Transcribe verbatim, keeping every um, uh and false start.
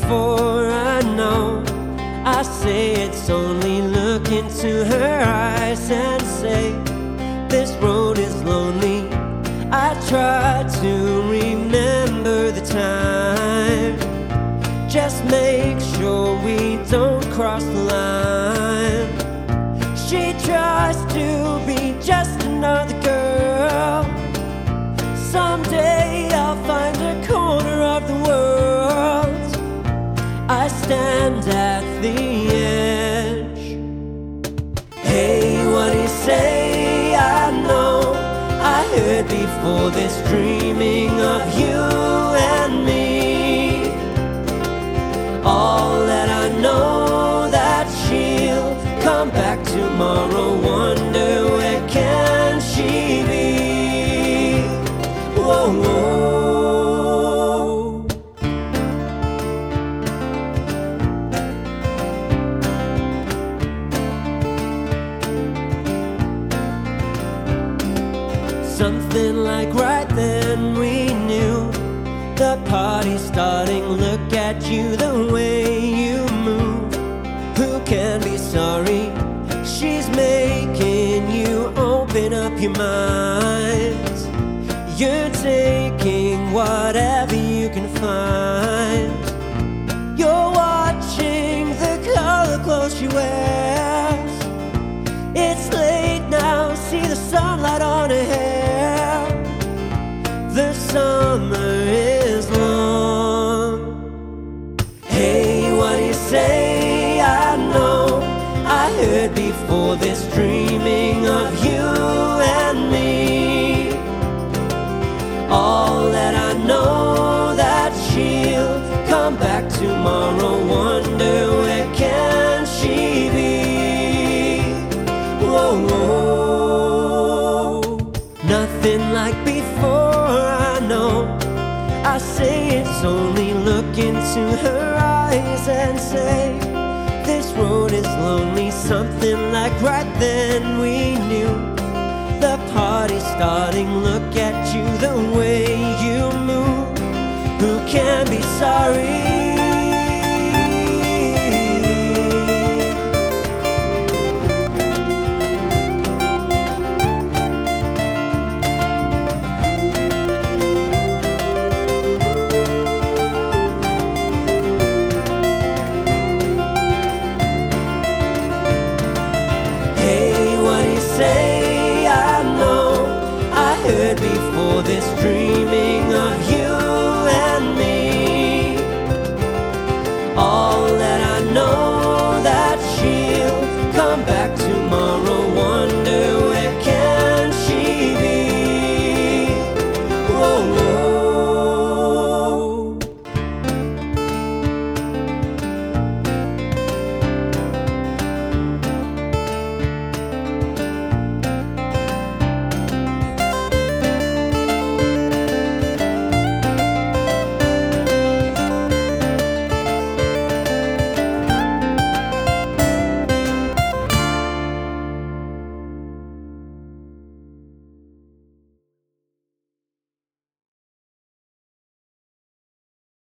before I know. I say it's only look into her eyes and say, this road is lonely. I try to remember the time. Just make sure we don't cross the line. She tries to be just another girl. Someday I'll find a corner of the world. I stand at the edge. Hey, what do you say? I know I heard before this, dreaming of you and me. All that I know, that she'll come back tomorrow. Wonder where can she be? Whoa, whoa. Something like right then we knew the party's starting. Look at you, the way you move. Who can be sorry? She's making you open up your mind. You're taking whatever you can find. You're watching the color clothes she wears. It's late now, see the sunlight on her hair. The summer is long. Hey, what do you say? I know I heard before this, dreaming of you and me. All that I know, that she'll come back tomorrow. Wonder where can she be? Whoa, whoa. Nothing like before, I know. I say it's only look into her eyes and say, this road is lonely. Something like right then we knew